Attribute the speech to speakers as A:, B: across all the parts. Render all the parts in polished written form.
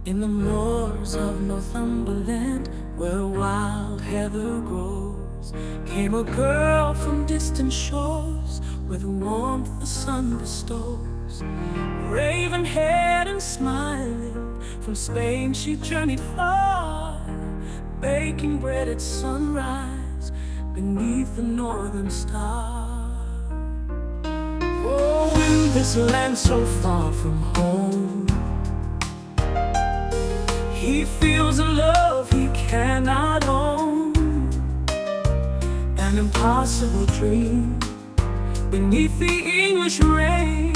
A: In the moors of Northumberland, where wild heather grows, came a girl from distant shores, with warmth the sun bestows. Raven-haired and smiling, from Spain she journeyed far, baking bread at sunrise beneath the northern star. Oh, in this land so far from home, he feels a love he cannot own, an impossible dream beneath the English rain.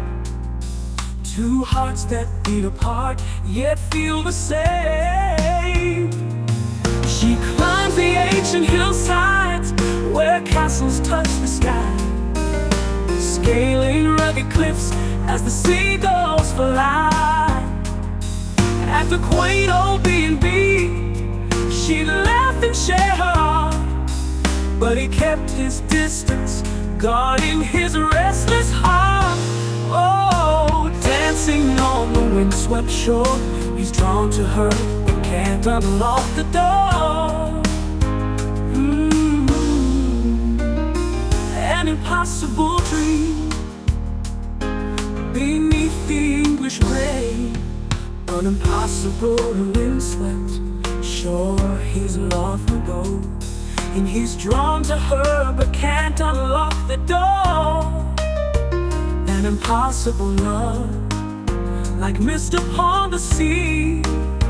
A: Two hearts that beat apart, yet feel the same. She climbs the ancient hillsides where castles touch the sky, scaling rugged cliffs as the seagulls fly. At the quaint old B&B, she'd laugh and share her heart, but he kept his distance, guarding his restless heart. Oh, dancing on the windswept shore, he's drawn to her but can't unlock the door. An impossible dream beneath the English rain, an impossible windswept shore he's lost to go. And he's drawn to her but can't unlock the door. An impossible love, like mist upon the sea,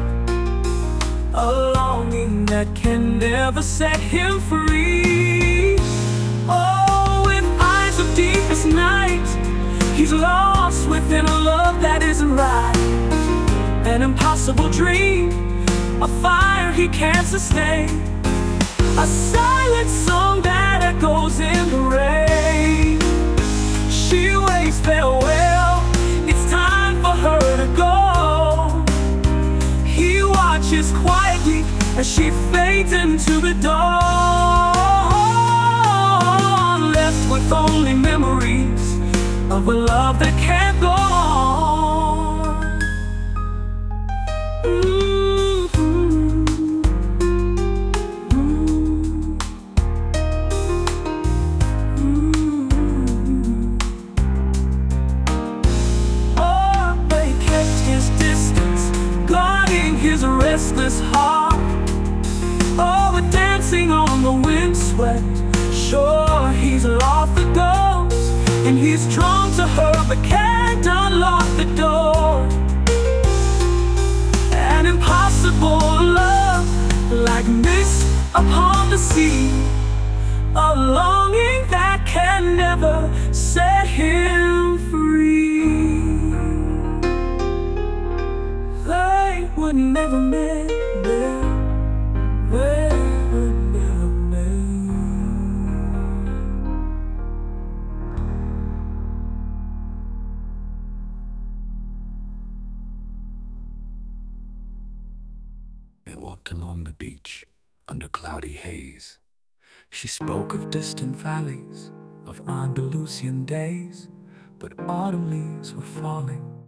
A: a longing that can never set him free. Oh, with eyes of deepest night, he's lost within a love that isn't right. An impossible dream, a fire he can't sustain, a silent song that echoes in the rain. She waves farewell, it's time for her to go. He watches quietly as she fades into the dawn, left with only memories of a love that can't go on. His restless heart. Oh, but dancing on the windswept shore, he's lost the ghost, and he's drawn to her but can't unlock the door. An impossible love, like mist upon the sea, a longing that can never set him free. They were never met, they were never met. They walked along the beach under cloudy haze. She spoke of distant valleys, of Andalusian days, but autumn leaves were falling,